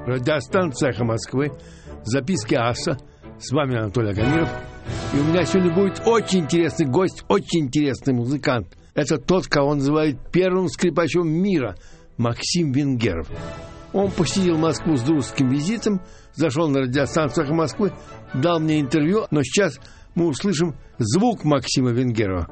Радиостанция «Эхо Москвы», записки АСА. С вами Анатолий Агамиров. И у меня сегодня будет очень интересный гость, очень интересный музыкант. Это тот, кого называют первым скрипачом мира, Максим Венгеров. Он посетил Москву с дружеским визитом, зашел на радиостанцию «Эхо Москвы», дал мне интервью, но сейчас мы услышим звук Максима Венгерова.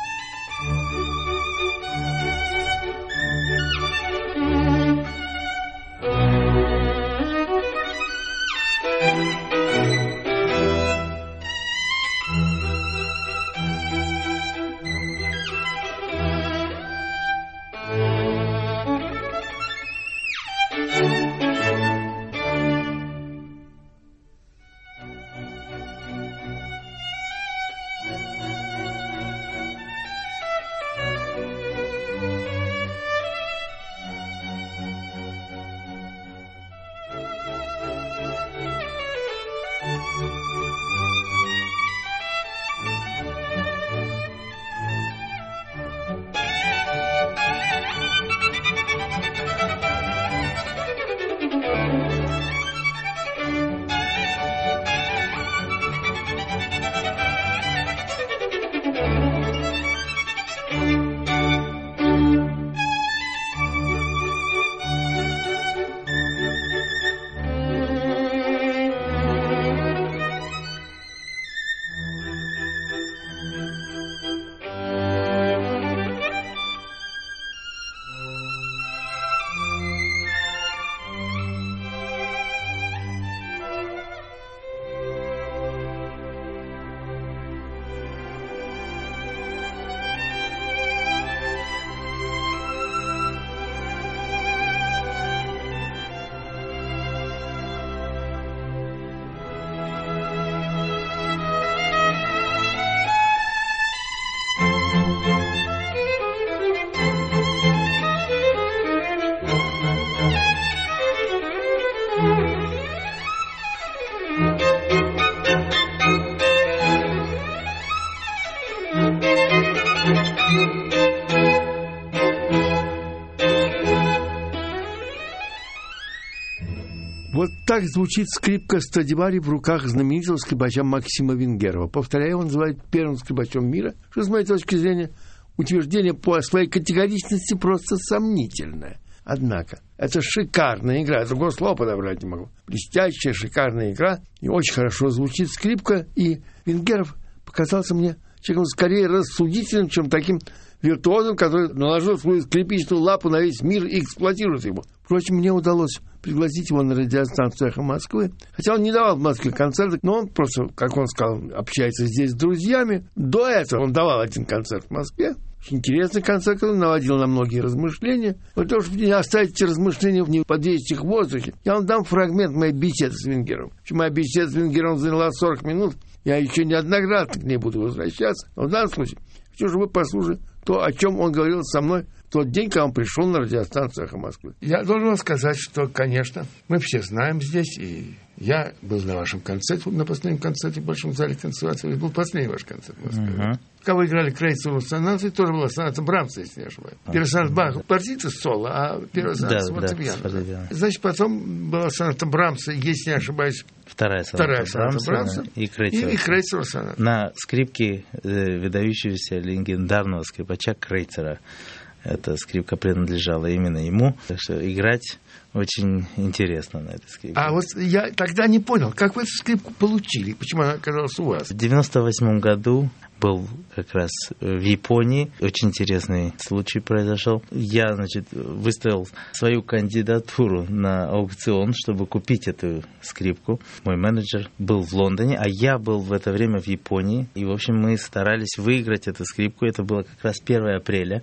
Вот так звучит скрипка Страдивари в руках знаменитого скрипача Максима Венгерова. Повторяю, его называют первым скрипачом мира, что, с моей точки зрения, утверждение по своей категоричности просто сомнительное. Однако, это шикарная игра, я другого слова подобрать не могу. Блестящая, шикарная игра, и очень хорошо звучит скрипка, и Венгеров показался мне человеком скорее рассудительным, чем таким виртуозом, который наложил свою скрипичную лапу на весь мир и эксплуатирует его. Впрочем, мне удалось пригласить его на радиостанцию «Эхо Москвы». Хотя он не давал в Москве концерты, но он просто, как он сказал, общается здесь с друзьями. До этого он давал один концерт в Москве. Очень интересный концерт, который наводил на многие размышления. Вот то, чтобы не оставить эти размышления в подвесить их в воздухе, я вам дам фрагмент моей беседы с Венгеровым. Моя беседа с Венгеровым заняла 40 минут. Я еще неоднократно к ней буду возвращаться. Но в данном случае хочу, чтобы вы послушали то, о чем он говорил со мной в тот день, когда он пришел на радиостанцию «Эхо Москвы». Я должен вам сказать, что, конечно, мы все знаем здесь, и я был на вашем концерте, на последнем концерте в Большом зале консерватории. Это был последний ваш концерт в Москве. Когда вы играли Крейцеру сонату, тоже была соната Брамса, если не ошибаюсь. Первый сонат Баха партита соло, а первый сонат фортепиано. Значит, потом была соната Брамса, если не ошибаюсь, вторая соната Брамса и Крейцеру соната. На скрипке выдающегося легендарного скрипача Крейцера. Эта скрипка принадлежала именно ему. Так что играть очень интересно на этой скрипке. А вот я тогда не понял, как вы эту скрипку получили? Почему она оказалась у вас? В 1998 году был как раз в Японии. Очень интересный случай произошел. Я, выставил свою кандидатуру на аукцион, чтобы купить эту скрипку. Мой менеджер был в Лондоне, а я был в это время в Японии. И, в общем, мы старались выиграть эту скрипку. Это было как раз 1 апреля.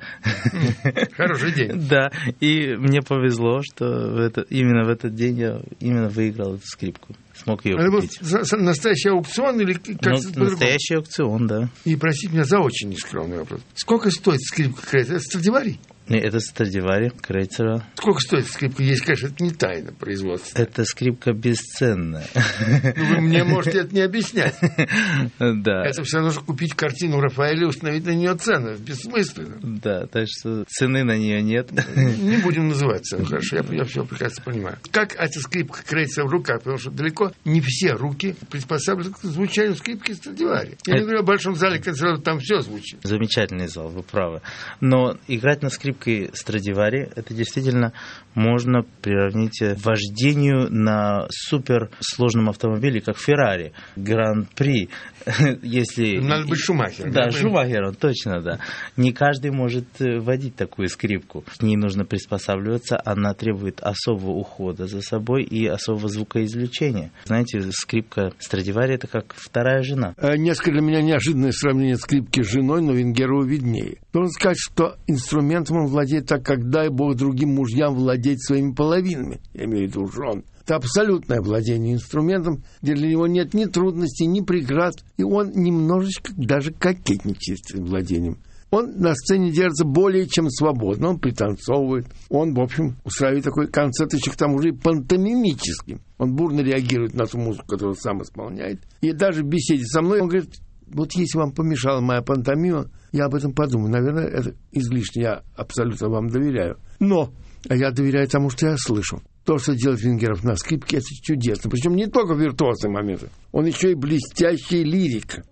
Хороший день. Да, и мне повезло, что именно в этот день я именно выиграл эту скрипку. Смог ее купить. Это был настоящий аукцион или как-то настоящий аукцион, да. И простите меня за очень нескромный вопрос. Сколько стоит скрипка Крейцера? Это Страдивари? Это Страдивари, Крейцера. Сколько стоит скрипка? Есть, конечно, это не тайна производства. Это скрипка бесценная. Вы мне можете это не объяснять. Да. Это все равно, что купить картину Рафаэля и установить на нее цену. Бессмысленно. Да, так что цены на нее нет. Не будем называть цену, хорошо, я все прекрасно понимаю. Как эта скрипка крается в руках, потому что далеко не все руки приспосабливаются к звучанию скрипки Страдивари. Я не говорю о большом зале концертов, там все звучит. Замечательный зал, вы правы. Но играть на скрипке Страдивари, это действительно можно приравнить вождению на суперсложном автомобиле, как Феррари, Гран-при. Если... Надо быть Шумахером. Да, Шумахером, точно, да. Не каждый может водить такую скрипку. К ней нужно приспосабливаться, она требует особого ухода за собой и особого звукоизвлечения. Знаете, скрипка Страдивари – это как вторая жена. Несколько для меня неожиданное сравнение скрипки с женой, но Венгерову виднее. Должен сказать, что инструментом он владеет так, как дай бог другим мужьям владеть своими половинами. Я имею в виду жен. Это абсолютное владение инструментом, где для него нет ни трудностей, ни преград, и он немножечко даже кокетничает с этим владением. Он на сцене держится более чем свободно, он пританцовывает, он, в общем, устраивает такой концерт еще к тому же и пантомимический. Он бурно реагирует на ту музыку, которую сам исполняет. И даже в беседе со мной он говорит: вот если вам помешала моя пантомима, я об этом подумаю. Наверное, это излишне, я абсолютно вам доверяю. Но я доверяю тому, что я слышу. То, что делает Венгеров на скрипке, это чудесно. Причем не только виртуозные моменты, он еще и блестящий лирик.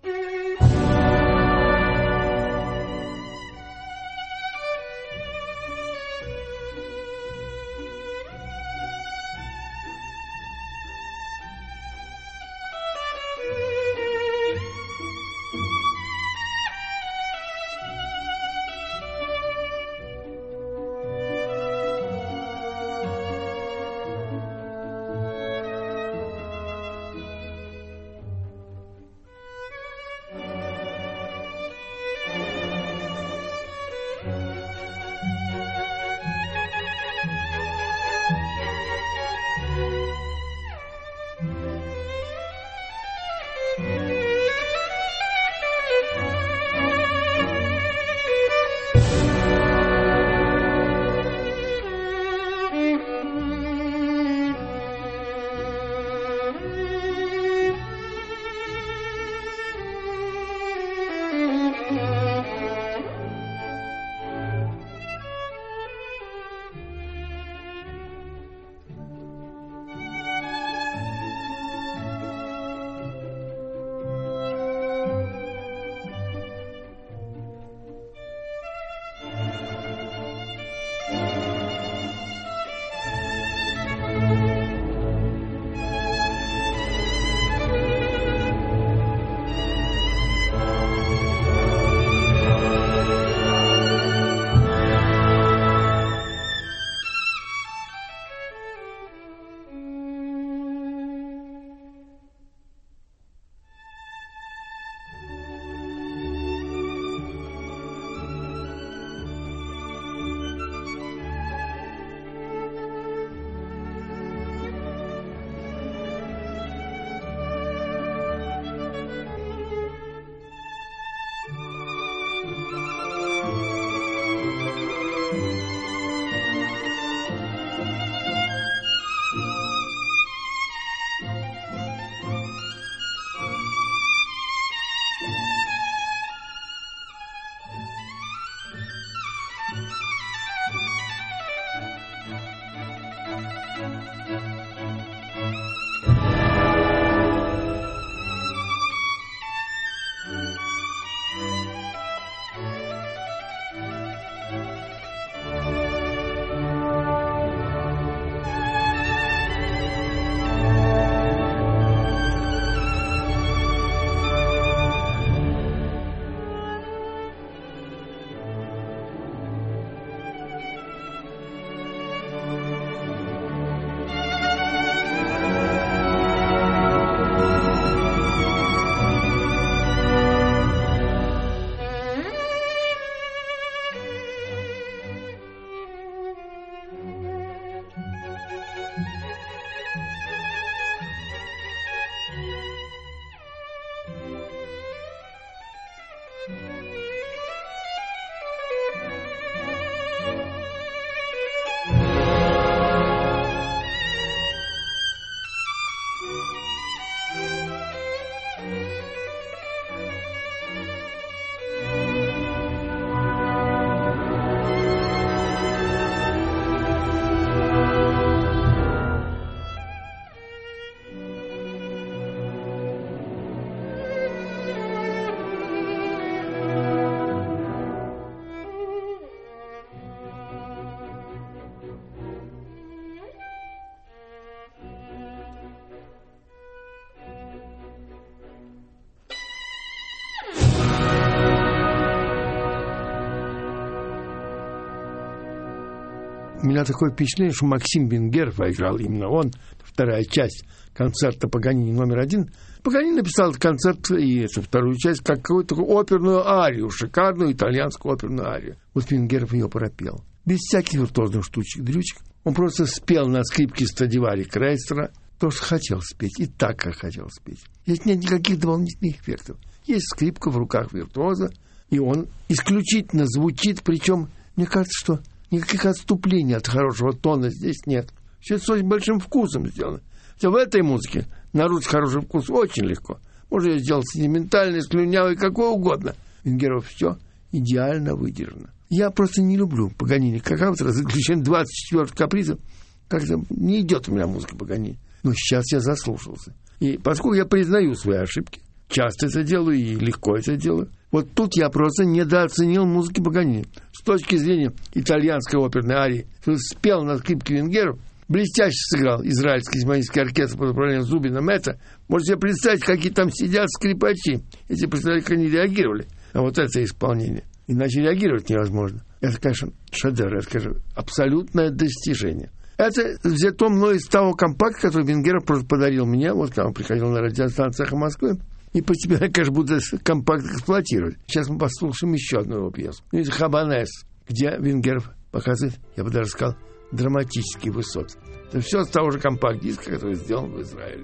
меня такое впечатление, что Максим Венгеров, а играл именно он, вторая часть концерта Паганини номер 1. Паганини написал концерт и эту вторую часть как какую-то оперную арию, шикарную итальянскую оперную арию. Вот Венгеров ее пропел. Без всяких виртуозных штучек-дрючек. Он просто спел на скрипке Страдивари Крейцера то, что хотел спеть, и так, как хотел спеть. Здесь нет никаких дополнительных эффектов. Есть скрипка в руках виртуоза, и он исключительно звучит, причем, мне кажется, что никаких отступлений от хорошего тона здесь нет. Все с очень большим вкусом сделано. Хотя в этой музыке нарушить хороший вкус очень легко. Можно ее сделать сентиментальной, слюнявой, какой угодно. Венгеров все идеально выдержано. Я просто не люблю Паганини как автора, за исключением 24-го каприза. Как-то не идет у меня музыка Паганини. Но сейчас я заслушался. И поскольку я признаю свои ошибки, часто это делаю и легко это делаю, вот тут я просто недооценил музыки Паганини. С точки зрения итальянской оперной арии, спел на скрипке Венгеров, блестяще сыграл израильский симфонический оркестр под управлением Зубина Мета. Можете себе представить, какие там сидят скрипачи, если представляете, как они реагировали на вот это исполнение. Иначе реагировать невозможно. Это, конечно, шедевр, это, конечно, абсолютное достижение. Это взято мной из того компакта, который Венгеров просто подарил мне, вот когда он приходил на радиостанцию «Эхо Москвы». И постепенно, конечно, буду этот компакт эксплуатировать. Сейчас мы послушаем еще одну его пьесу. Это «Хабанес», где Венгеров показывает, я бы даже сказал, драматические высоты. Это все с того же компакт-диска, который сделан в Израиле.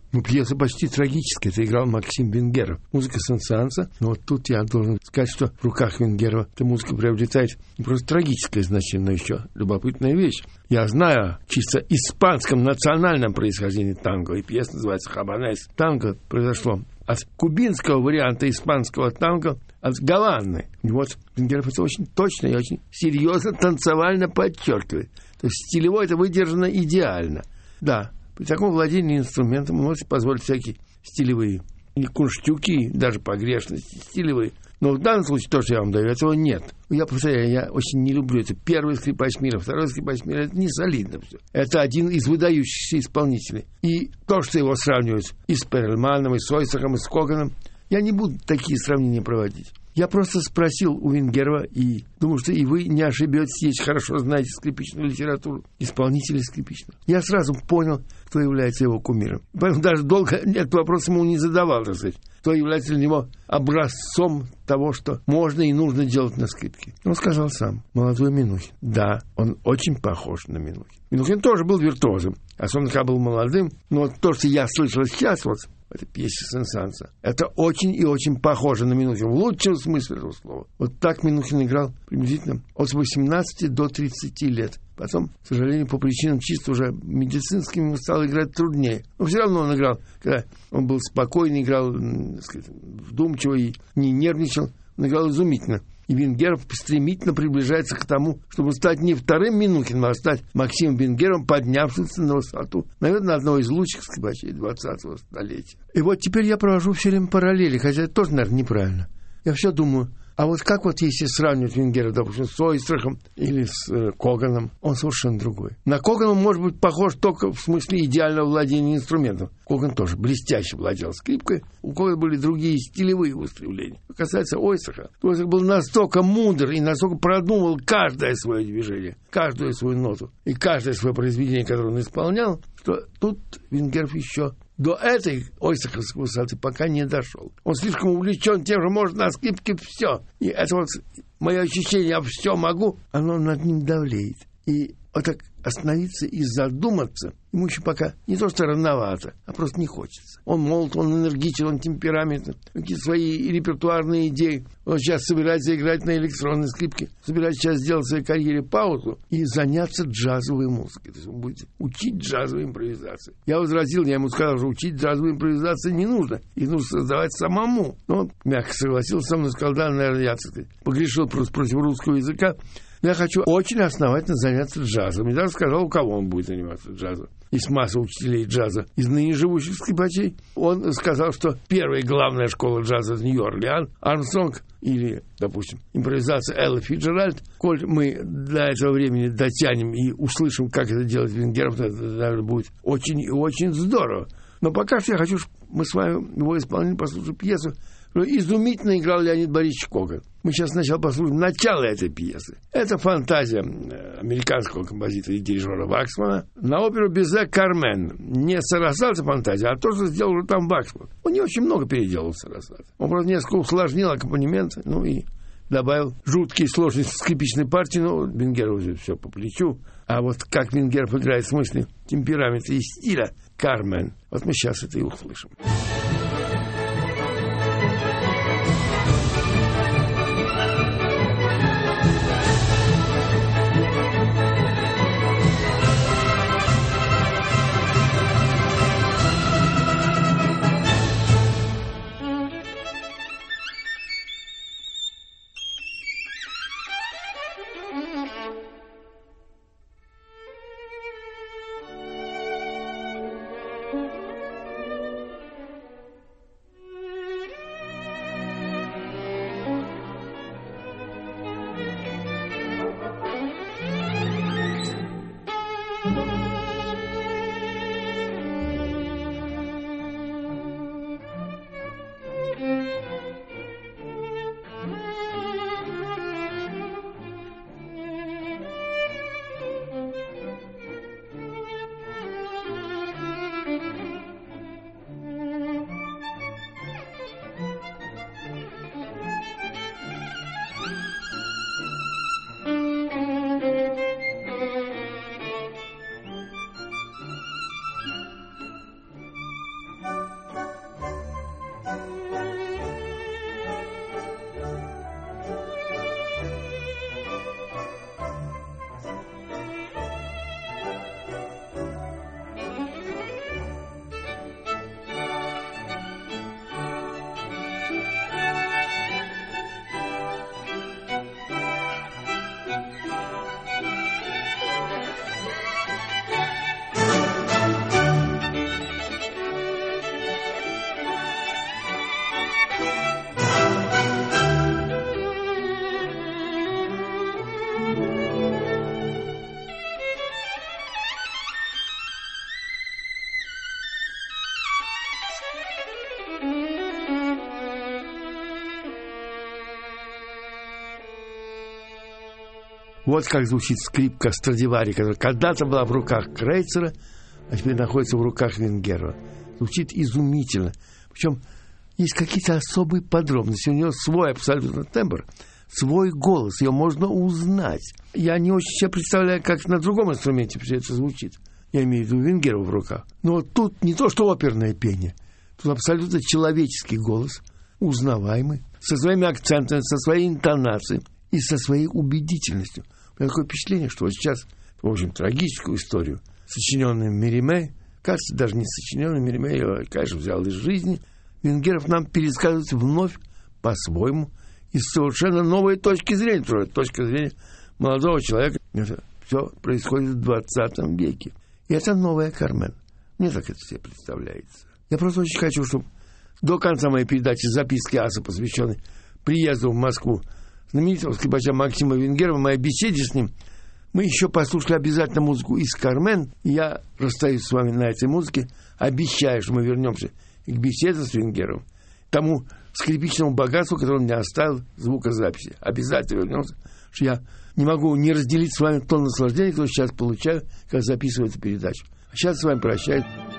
Ну, пьеса почти трагическая. Это играл Максим Венгеров. Музыка Сен-Сеанса. Но вот тут я должен сказать, что в руках Венгерова эта музыка приобретает не просто трагическое значение, но еще любопытная вещь. Я знаю чисто испанском национальном происхождении танго, и пьеса называется «Хабанес». Танго произошло от кубинского варианта испанского танго, от Гаваны. И вот Венгеров это очень точно и очень серьезно танцевально подчеркивает. То есть стилево это выдержано идеально. Да, при таком владении инструментом вы можете позволить всякие стилевые и кунштюки, даже погрешности стилевые. Но в данном случае то, что я вам даю, этого нет. Я повторяю, я очень не люблю это. Первый скрипач мира, второй скрипач мира, это не солидно все. Это один из выдающихся исполнителей. И то, что его сравнивают и с Перельманом, и с Ойстрахом, и с Коганом, я не буду такие сравнения проводить. Я просто спросил у Венгерова, и думаю, что и вы не ошибетесь, если хорошо знаете скрипичную литературу, исполнителей скрипичного. Я сразу понял, кто является его кумиром. Поэтому даже долго этот вопрос ему не задавал, так сказать, кто является для него образцом того, что можно и нужно делать на скрипке. Он сказал сам, молодой Минухин. Да, он очень похож на Минухина. Минухин тоже был виртуозом, особенно когда был молодым, но то, что я слышал сейчас, вот, в этой пьесе Сен-Сеанса, это очень и очень похоже на Минухина, в лучшем смысле этого слова. Вот так Минухин играл приблизительно от 18 до 30 лет. Потом, к сожалению, по причинам чисто уже медицинским ему стало играть труднее. Но все равно он играл, когда он был спокойный, играл, так сказать, вдумчиво и не нервничал, он играл изумительно. И Венгеров стремительно приближается к тому, чтобы стать не вторым Минухиным, а стать Максимом Венгеровым, поднявшимся на высоту, наверное, одного из лучших скрипачей 20-го столетия. И вот теперь я провожу все время параллели, хотя это тоже, наверное, неправильно. Я все думаю, а вот как вот если сравнивать Венгерова, допустим, с Ойстрахом или с Коганом, он совершенно другой. На Когана он может быть похож только в смысле идеального владения инструментом. Коган тоже блестяще владел скрипкой, у Когана были другие стилевые устремления. Что касается Ойстраха, то Ойстрах был настолько мудр и настолько продумывал каждое свое движение, каждую свою ноту и каждое свое произведение, которое он исполнял, что тут Венгеров еще до этой ойстраховской высоты пока не дошел. Он слишком увлечен тем, что может на скрипке все. И это вот мое ощущение, я все могу, оно над ним давлеет. И вот так остановиться и задуматься ему еще пока не то что рановато, а просто не хочется. Он молод, он энергичен, он темпераментный, какие-то свои репертуарные идеи. Он сейчас собирается играть на электронной скрипке, собирается сейчас сделать в своей карьере паузу и заняться джазовой музыкой. То есть он будет учить джазовой импровизации. Я возразил, я ему сказал, что учить джазовую импровизацию не нужно, их нужно создавать самому. Но он мягко согласился со мной, сказал, да, наверное, я, так сказать, погрешил просто против русского языка. Я хочу очень основательно заняться джазом. И даже сказал, у кого он будет заниматься джазом. Есть масса учителей джаза из ныне живущих скрипачей. Он сказал, что первая главная школа джаза в Нью-Орлеан, Армстронг или, допустим, импровизация Эллы Фицджеральд. Коль мы до этого времени дотянем и услышим, как это делает Венгеров, это, наверное, будет очень и очень здорово. Но пока что я хочу, чтобы мы с вами его исполнили, послушаем пьесу. Изумительно играл Леонид Борисович Коган. Мы сейчас сначала послушаем начало этой пьесы. Это фантазия американского композитора и дирижера Ваксмана на оперу Бизе «Кармен». Не Сарасат фантазия, а то, что сделал уже там Ваксман. Он не очень много переделал Сарасат. Он просто несколько усложнил аккомпанемент, ну и добавил жуткие сложности скрипичной партии, но Венгеров уже все по плечу. А вот как Венгеров играет в смысле темперамента и стиля «Кармен», вот мы сейчас это и услышим. Вот как звучит скрипка Страдивари, которая когда-то была в руках Крейцера, а теперь находится в руках Венгерова. Звучит изумительно. Причем есть какие-то особые подробности. У нее свой абсолютно тембр, свой голос. Ее можно узнать. Я не очень себе представляю, как на другом инструменте все это звучит. Я имею в виду Венгерова в руках. Но вот тут не то, что оперное пение. Тут абсолютно человеческий голос, узнаваемый, со своими акцентами, со своей интонацией и со своей убедительностью. У меня такое впечатление, что вот сейчас, в общем, трагическую историю, сочиненную Мериме, кажется, даже не сочиненную Мериме, я, конечно, взял из жизни, Венгеров нам пересказывает вновь по-своему из совершенно новой точки зрения. Точка зрения молодого человека. Это все происходит в 20 веке. И это новая Кармен. Мне так это себе представляется. Я просто очень хочу, чтобы до конца моей передачи записки аса, посвященной приезду в Москву знаменитого скрипача Максима Венгерова, моей беседе с ним, мы еще послушали обязательно музыку из «Кармен». Я расстаюсь с вами на этой музыке, обещаю, что мы вернемся к беседе с Венгеровым, тому скрипичному богатству, которое он мне оставил в звукозаписи. Обязательно вернемся, что я не могу не разделить с вами то наслаждение, которое сейчас получаю, когда записываю эту передачу. А сейчас с вами прощаюсь.